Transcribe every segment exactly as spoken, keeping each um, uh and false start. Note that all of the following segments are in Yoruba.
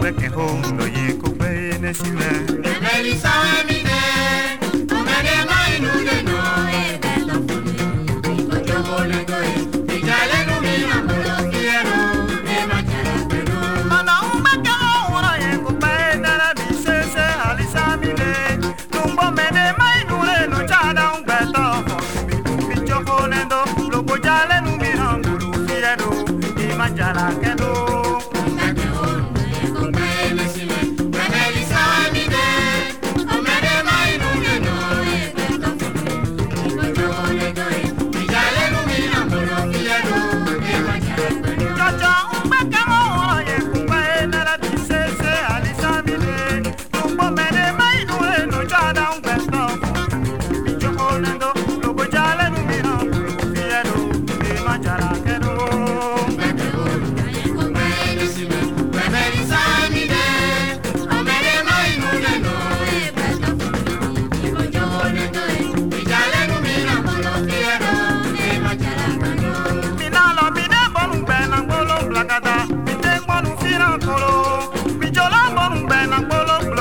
que home no ye ko pe ne sile. Beli sawe mi ne, o me ne mai nu de no e de to fune. Ko yo le go e, mi jale nu mi na mo lo quiero, e ma jara pero. Mana un ma ka ora ye ko pe na la bi se se alisa mi le. Tumbo me ne mai nu le no chada un beto. Mi jo ko ne do, lo ko jale nu mi na mo lo quiero, e ma jara que do.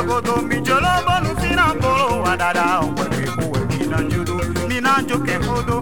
Dada, we we we we na judo, mi na joke hodo.